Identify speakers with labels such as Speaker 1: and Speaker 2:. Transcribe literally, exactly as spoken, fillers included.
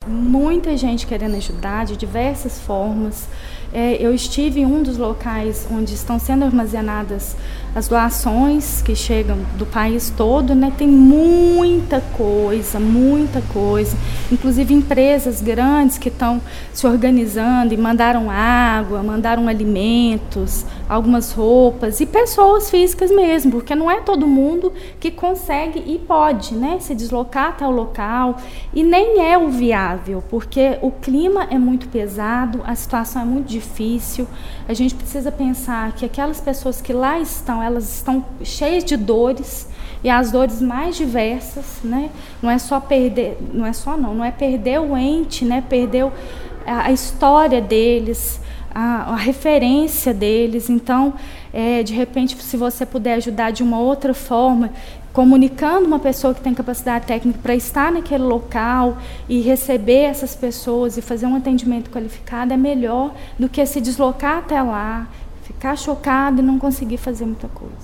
Speaker 1: muita gente querendo ajudar de diversas formas. É, eu estive em um dos locais onde estão sendo armazenadas as doações que chegam do país todo, né? Tem muita coisa, muita coisa. Inclusive empresas grandes que estão se organizando e mandaram água, mandaram alimentos, algumas roupas, e pessoas físicas mesmo, porque não é todo mundo que consegue e pode, né, se deslocar até o local, e nem é o viável, porque o clima é muito pesado, a situação é muito difícil. A gente precisa pensar que aquelas pessoas que lá estão, elas estão cheias de dores, e as dores mais diversas, né? Não é só perder, não é só não, não é perder o ente, né? Perder a, a história deles, a, a referência deles. Então, é, de repente, se você puder ajudar de uma outra forma, comunicando uma pessoa que tem capacidade técnica para estar naquele local e receber essas pessoas e fazer um atendimento qualificado, é melhor do que se deslocar até lá, ficar chocado e não conseguir fazer muita coisa.